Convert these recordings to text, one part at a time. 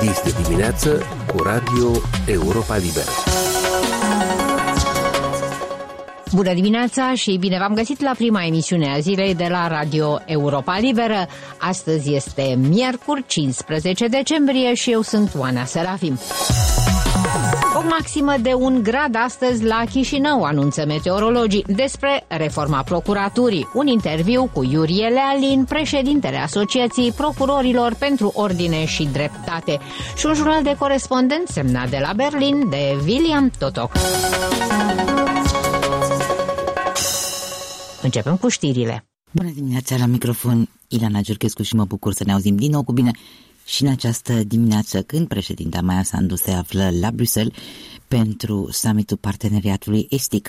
Este dimineață cu Radio Europa Liberă. Bună dimineața și bine v-am găsit la prima emisiune a zilei de la Radio Europa Liberă. Astăzi este miercuri, 15 decembrie și eu sunt Oana Serafim. O maximă de 1 grad astăzi la Chișinău, anunță meteorologii. Despre reforma procuraturii, un interviu cu Iurie Lealin, președintele Asociației Procurorilor pentru Ordine și Dreptate, și un jurnal de corespondent semnat de la Berlin de William Totok. Începem cu știrile. Bună dimineața, la microfon Ileana Giurchescu și mă bucur să ne auzim din nou cu bine și în această dimineață, când președinta Maia Sandu se află la Bruxelles pentru summitul parteneriatului estic.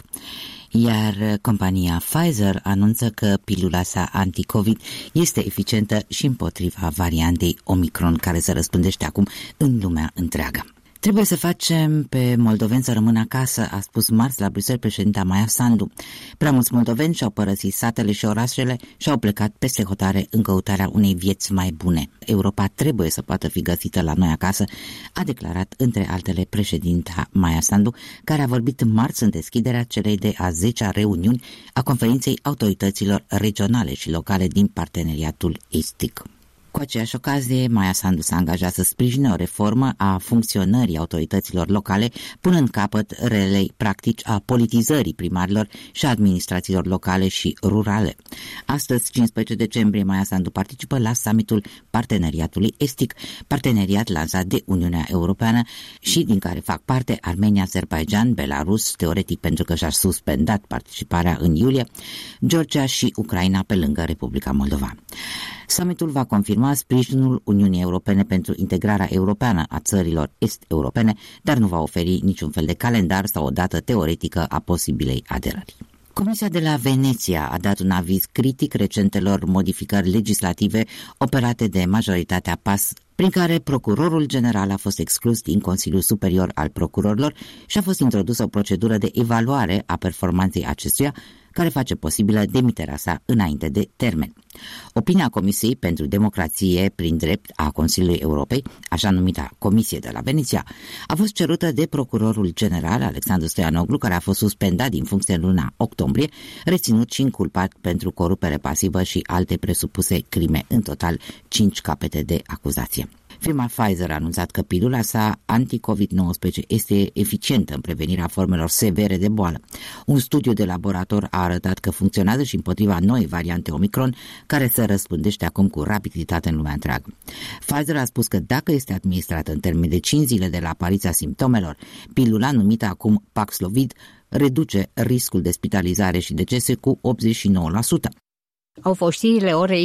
Iar compania Pfizer anunță că pilula sa anti-COVID este eficientă și împotriva variantei Omicron, care se răspândește acum în lumea întreagă. Trebuie să facem pe moldoveni să rămână acasă, a spus marți la Bruxelles președinta Maia Sandu. Prea mulți moldoveni și-au părăsit satele și orașele și au plecat peste hotare în căutarea unei vieți mai bune. Europa trebuie să poată fi găsită la noi acasă, a declarat între altele președinta Maia Sandu, care a vorbit marți în deschiderea celei de a 10-a reuniuni a conferinței autorităților regionale și locale din parteneriatul estic. Cu aceeași ocazie, Maia Sandu s-a angajat să sprijine o reformă a funcționării autorităților locale, punând capăt relei practici a politizării primarilor și a administrațiilor locale și rurale. Astăzi, 15 decembrie, Maia Sandu participă la summitul Parteneriatului Estic, parteneriat lansat de Uniunea Europeană și din care fac parte Armenia, Azerbaijan, Belarus, teoretic pentru că și-a suspendat participarea în iulie, Georgia și Ucraina pe lângă Republica Moldova. Summitul va confirma sprijinul Uniunii Europene pentru integrarea europeană a țărilor est-europene, dar nu va oferi niciun fel de calendar sau o dată teoretică a posibilei aderări. Comisia de la Veneția a dat un aviz critic recentelor modificări legislative operate de majoritatea PAS, prin care procurorul general a fost exclus din Consiliul Superior al Procurorilor și a fost introdusă o procedură de evaluare a performanței acestuia, care face posibilă demiterea sa înainte de termen. Opinia Comisiei pentru Democrație prin Drept a Consiliului Europei, așa numita Comisie de la Veneția, a fost cerută de procurorul general Alexandru Stoianoglu, care a fost suspendat din funcție în luna octombrie, reținut și inculpat pentru corupere pasivă și alte presupuse crime, în total 5 capete de acuzație. Firma Pfizer a anunțat că pilula sa anti-COVID-19 este eficientă în prevenirea formelor severe de boală. Un studiu de laborator a arătat că funcționează și împotriva noii variante Omicron, care se răspândește acum cu rapiditate în lumea întreagă. Pfizer a spus că dacă este administrată în termen de 5 zile de la apariția simptomelor, pilula numită acum Paxlovid reduce riscul de spitalizare și decese cu 89%. Au fost știrile orei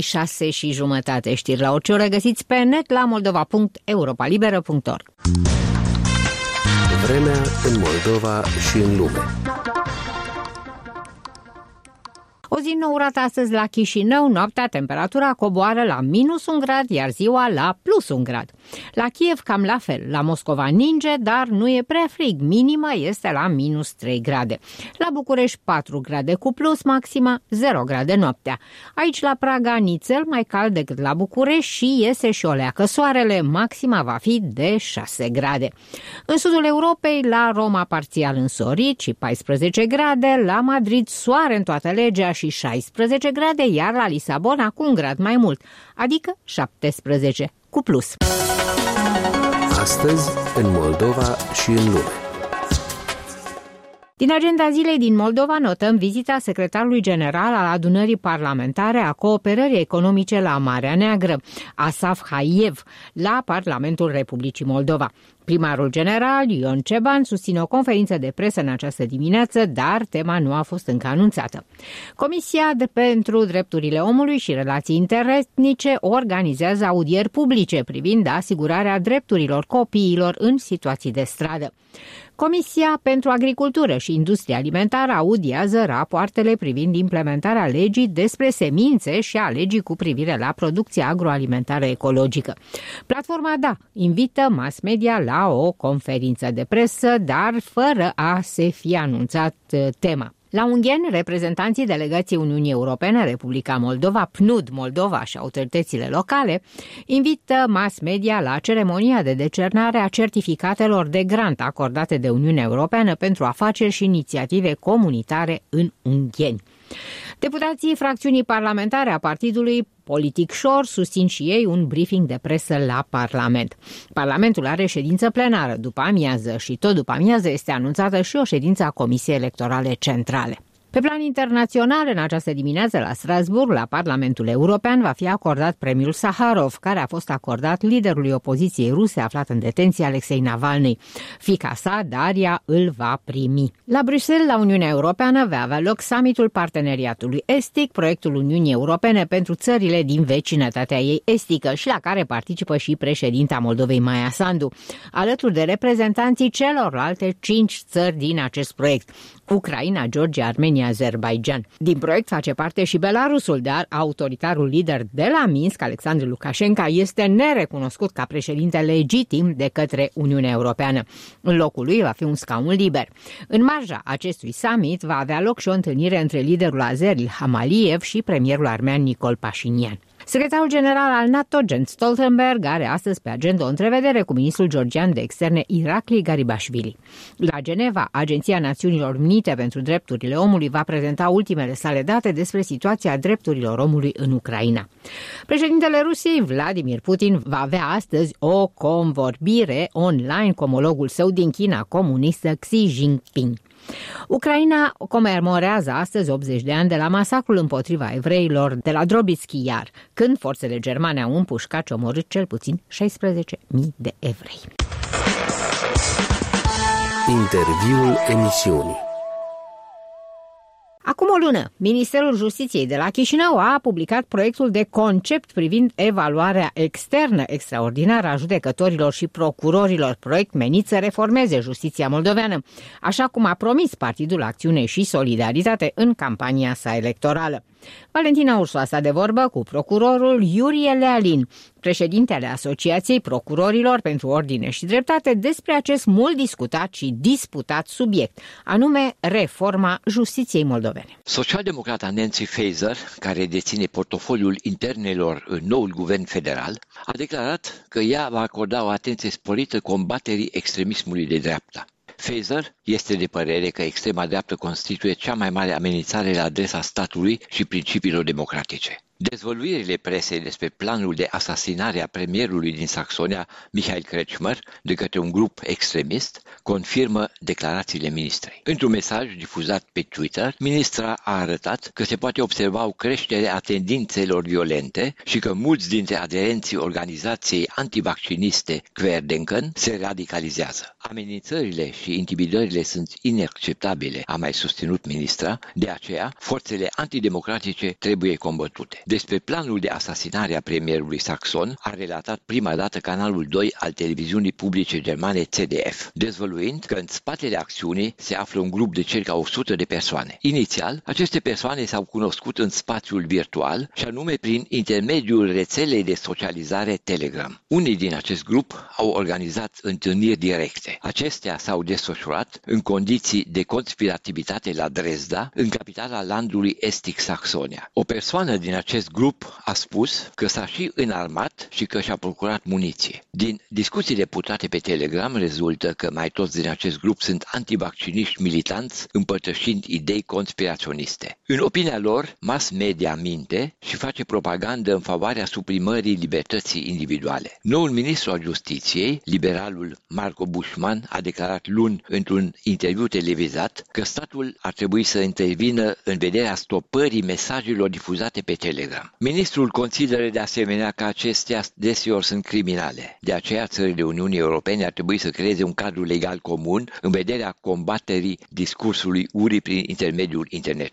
6:30. Știri la orice oră găsiți pe net la moldova.europalibera.org. Vremea în Moldova și în lume. O zi nourată astăzi la Chișinău, noaptea temperatura coboară la -1 grad, iar ziua la +1 grad. La Kiev cam la fel, la Moscova ninge, dar nu e prea frig, minima este la -3 grade. La București 4 grade cu plus, maxima 0 grade noaptea. Aici la Praga nițel mai cald decât la București și iese și o leacă soarele, maxima va fi de 6 grade. În sudul Europei, la Roma parțial însorit și 14 grade, la Madrid soare în toată legea și 16 grade, iar la Lisabona cu 1 grad mai mult, adică 17 cu plus. Astăzi, în Moldova și în lume. Din agenda zilei din Moldova notăm vizita secretarului general al Adunării Parlamentare a Cooperării Economice la Marea Neagră, Asaf Haiev, la Parlamentul Republicii Moldova. Primarul general, Ion Ceban, susține o conferință de presă în această dimineață, dar tema nu a fost încă anunțată. Comisia pentru Drepturile Omului și Relații Interetnice organizează audieri publice privind asigurarea drepturilor copiilor în situații de stradă. Comisia pentru Agricultură și Industrie Alimentară audiază rapoartele privind implementarea legii despre semințe și a legii cu privire la producția agroalimentară ecologică. Platforma DA invită mass media la o conferință de presă, dar fără a se fi anunțat tema. La Ungheni, reprezentanții delegației Uniunii Europene, Republica Moldova, PNUD Moldova și autoritățile locale invită mass media la ceremonia de decernare a certificatelor de grant acordate de Uniunea Europeană pentru afaceri și inițiative comunitare în Ungheni. Deputații fracțiunii parlamentare a partidului politic Șor susțin și ei un briefing de presă la Parlament. Parlamentul are ședință plenară după amiază și tot după amiază este anunțată și o ședință a Comisiei Electorale Centrale. Pe plan internațional, în această dimineață la Strasbourg, la Parlamentul European, va fi acordat premiul Saharov, care a fost acordat liderului opoziției ruse aflat în detenție, Alexei Navalny. Fiica sa, Daria, îl va primi. La Bruxelles, la Uniunea Europeană, va avea loc summitul Parteneriatului Estic, proiectul Uniunii Europene pentru țările din vecinătatea ei estică și la care participă și președinta Moldovei Maia Sandu, alături de reprezentanții celorlalte 5 țări din acest proiect: Ucraina, Georgia, Armenia, Azerbaijan. Din proiect face parte și Belarusul, dar autoritarul lider de la Minsk, Alexandru Lukashenko, este nerecunoscut ca președinte legitim de către Uniunea Europeană. În locul lui va fi un scaun liber. În marja acestui summit va avea loc și o întâlnire între liderul azer Ilham Aliyev și premierul armean Nicol Pașinian. Secretarul general al NATO, Jens Stoltenberg, are astăzi pe agenda o întrevedere cu ministrul georgian de externe Irakli Garibashvili. La Geneva, Agenția Națiunilor Unite pentru Drepturile Omului va prezenta ultimele sale date despre situația drepturilor omului în Ucraina. Președintele Rusiei, Vladimir Putin, va avea astăzi o convorbire online cu omologul său din China comunistă, Xi Jinping. Ucraina comemorează astăzi 80 de ani de la masacrul împotriva evreilor de la Drobitski Yar, când forțele germane au împușcat și omorât cel puțin 16.000 de evrei. Interviul emisiunii. Acum o lună, Ministerul Justiției de la Chișinău a publicat proiectul de concept privind evaluarea externă extraordinară a judecătorilor și procurorilor, proiect menit să reformeze justiția moldoveană, așa cum a promis Partidul Acțiune și Solidaritate în campania sa electorală. Valentina Ursu a stat de vorbă cu procurorul Iurie Lealin, președintele Asociației Procurorilor pentru Ordine și Dreptate, despre acest mult discutat și disputat subiect, anume reforma justiției moldovene. Socialdemocrata Nancy Faeser, care deține portofoliul internelor în noul guvern federal, a declarat că ea va acorda o atenție sporită combaterii extremismului de dreapta. Faeser este de părere că extrema dreaptă constituie cea mai mare amenințare la adresa statului și principiilor democratice. Dezvăluirile presei despre planul de asasinare a premierului din Saxonia, Michael Kretschmer, de către un grup extremist, confirmă declarațiile ministrei. Într-un mesaj difuzat pe Twitter, ministra a arătat că se poate observa o creștere a tendințelor violente și că mulți dintre aderenții organizației antivacciniste Querdenken se radicalizează. Amenințările și intimidările sunt inacceptabile, a mai susținut ministra, de aceea forțele antidemocratice trebuie combătute. Despre planul de asasinare a premierului saxon a relatat prima dată canalul 2 al televiziunii publice germane ZDF, dezvăluind că în spatele acțiunii se află un grup de circa 100 de persoane. Inițial, aceste persoane s-au cunoscut în spațiul virtual și anume prin intermediul rețelei de socializare Telegram. Unii din acest grup au organizat întâlniri directe. Acestea s-au desfășurat în condiții de conspirativitate la Dresda, în capitala landului estic Saxonia. O persoană din acest grup a spus că s-a și înarmat și că și-a procurat muniție. Din discuțiile purtate pe Telegram rezultă că mai toți din acest grup sunt antivacciniști militanți împărtășind idei conspiraționiste. În opinia lor, mass media minte și face propagandă în favoarea suprimării libertății individuale. Noul ministru al Justiției, liberalul Marco Bușman, a declarat luni într-un interviu televizat că statul ar trebui să intervină în vederea stopării mesajelor difuzate pe Telegram. Ministrul consideră de asemenea că acestea deseori sunt criminale. De aceea, țările Uniunii Europene ar trebui să creeze un cadru legal comun în vederea combaterii discursului urii prin intermediul internetului.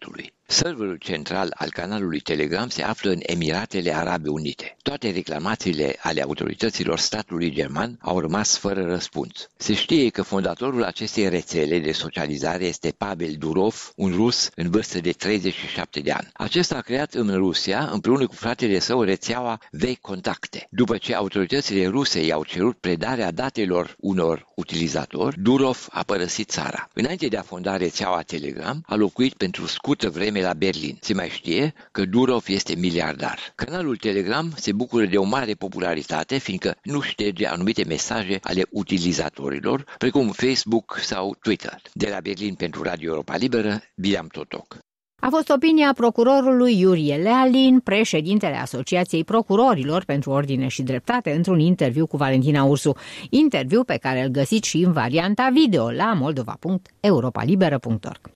Serverul central al canalului Telegram se află în Emiratele Arabe Unite. Toate reclamațiile ale autorităților statului german au rămas fără răspuns. Se știe că fondatorul acestei rețele de socializare este Pavel Durov, un rus în vârstă de 37 de ani. Acesta a creat în Rusia, împreună cu fratele său, rețeaua VKontakte. După ce autoritățile ruse i-au cerut predarea datelor unor utilizatori, Durov a părăsit țara. Înainte de a fonda rețeaua Telegram, a locuit pentru scurtă vreme la Berlin. Se mai știe că Durov este miliardar. Canalul Telegram se bucură de o mare popularitate, fiindcă nu șterge anumite mesaje ale utilizatorilor, precum Facebook sau Twitter. De la Berlin pentru Radio Europa Liberă, Bilam Totoc. A fost opinia procurorului Iurie Lealin, președintele Asociației Procurorilor pentru Ordine și Dreptate, într-un interviu cu Valentina Ursu. Interviu pe care îl găsiți și în varianta video la moldova.europalibera.org.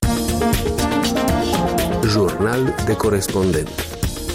Jurnal de corespondent.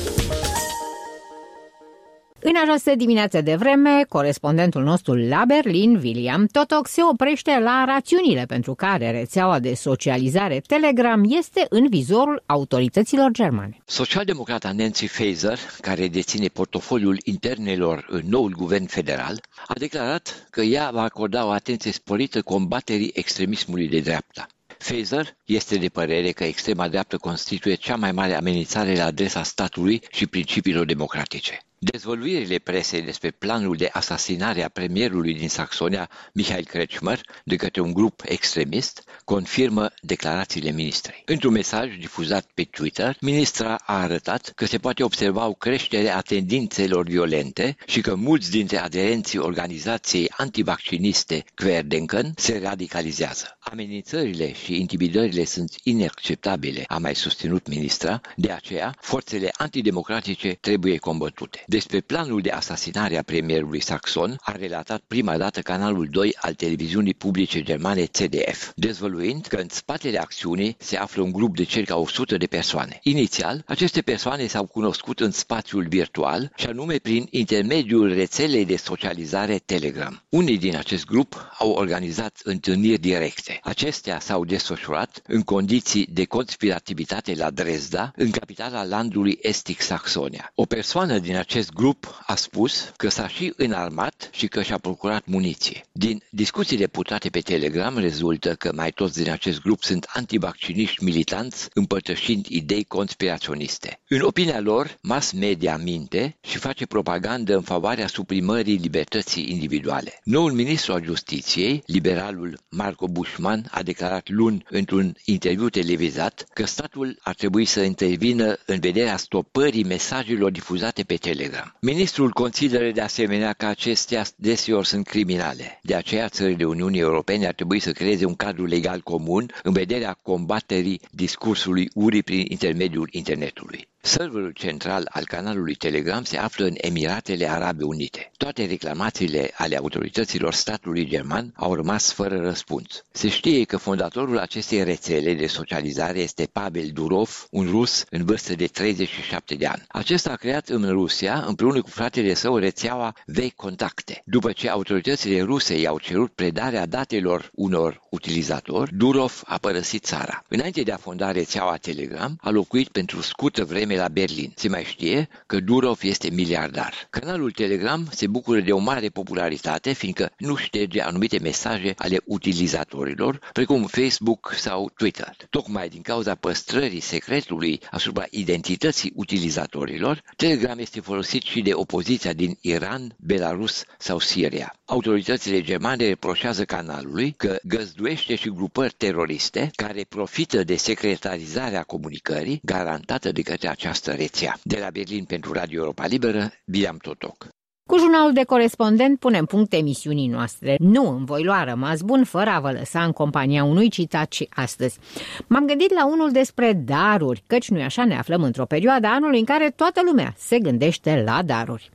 În această dimineață de vreme, corespondentul nostru la Berlin, William Totoc, se oprește la rațiunile pentru care rețeaua de socializare Telegram este în vizorul autorităților germane. Socialdemocrata Nancy Faeser, care deține portofoliul internelor în noul guvern federal, a declarat că ea va acorda o atenție sporită combaterii extremismului de dreapta. Faeser este de părere că extrema dreaptă constituie cea mai mare amenințare la adresa statului și principiilor democratice. Dezvăluirile presei despre planul de asasinare a premierului din Saxonia, Michael Kretschmer, de către un grup extremist, confirmă declarațiile ministrei. Într-un mesaj difuzat pe Twitter, ministra a arătat că se poate observa o creștere a tendințelor violente și că mulți dintre aderenții organizației antivacciniste Querdenken se radicalizează. Amenințările și intimidările sunt inacceptabile, a mai susținut ministra, de aceea forțele antidemocratice trebuie combătute. Despre planul de asasinare a premierului saxon a relatat prima dată canalul 2 al televiziunii publice germane ZDF, dezvăluind că în spatele acțiunii se află un grup de circa 100 de persoane. Inițial, aceste persoane s-au cunoscut în spațiul virtual și anume prin intermediul rețelei de socializare Telegram. Unii din acest grup au organizat întâlniri directe. Acestea s-au desfășurat în condiții de conspirativitate la Dresda, în capitala landului estic Saxonia. O persoană din acest grup a spus că s-a și înarmat și că și-a procurat muniție. Din discuțiile purtate pe Telegram rezultă că mai toți din acest grup sunt antivacciniști militanți împărtășind idei conspiraționiste. În opinia lor, mass media minte și face propagandă în favoarea suprimării libertății individuale. Noul ministru al Justiției, liberalul Marco Buschmann, a declarat luni într-un interviu televizat că statul ar trebui să intervină în vederea stopării mesajelor difuzate pe Telegram. Ministrul consideră de asemenea că acestea deseori sunt criminale. De aceea, țările Uniunii Europene ar trebui să creeze un cadru legal comun în vederea combaterii discursului urii prin intermediul internetului. Serverul central al canalului Telegram se află în Emiratele Arabe Unite. Toate reclamațiile ale autorităților statului german au rămas fără răspuns. Se știe că fondatorul acestei rețele de socializare este Pavel Durov, un rus în vârstă de 37 de ani. Acesta a creat în Rusia, împreună cu fratele său, rețeaua VKontakte. După ce autoritățile ruse i-au cerut predarea datelor unor utilizatori, Durov a părăsit țara. Înainte de a fonda rețeaua Telegram, a locuit pentru scurtă vreme la Berlin. Se mai știe că Durov este miliardar. Canalul Telegram se bucură de o mare popularitate, fiindcă nu șterge anumite mesaje ale utilizatorilor, precum Facebook sau Twitter. Tocmai din cauza păstrării secretului asupra identității utilizatorilor, Telegram este folosit și de opoziția din Iran, Belarus sau Siria. Autoritățile germane reproșează canalului că găzduiește și grupări teroriste care profită de secretarizarea comunicării garantată de către această rețea. De la Berlin pentru Radio Europa Liberă, Bilam Totoc. Cu jurnalul de corespondent punem punct emisiunii noastre. Nu îmi voi lua rămas bun fără a vă lăsa în compania unui citat și astăzi. M-am gândit la unul despre daruri, căci nu-i așa, ne aflăm într-o perioadă a anului în care toată lumea se gândește la daruri.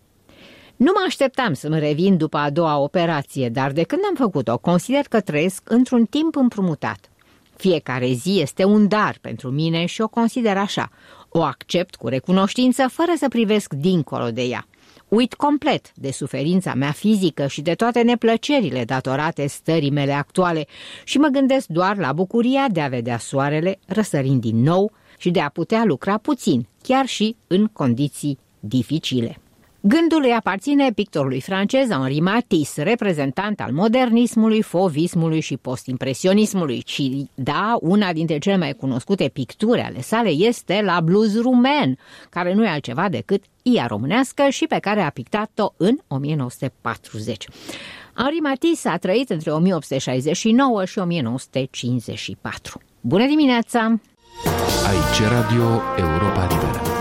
Nu mă așteptam să-mi revin după a doua operație, dar de când am făcut-o, consider că trăiesc într-un timp împrumutat. Fiecare zi este un dar pentru mine și o consider așa. O accept cu recunoștință fără să privesc dincolo de ea. Uit complet de suferința mea fizică și de toate neplăcerile datorate stării mele actuale și mă gândesc doar la bucuria de a vedea soarele răsărind din nou și de a putea lucra puțin, chiar și în condiții dificile. Gândul îi aparține pictorului francez Henri Matisse, reprezentant al modernismului, fauvismului și postimpresionismului. Și da, una dintre cele mai cunoscute picturi ale sale este La Blouse Roumaine, care nu e altceva decât Ia românească și pe care a pictat-o în 1940. Henri Matisse a trăit între 1869 și 1954. Bună dimineața! Aici Radio Europa Liberă.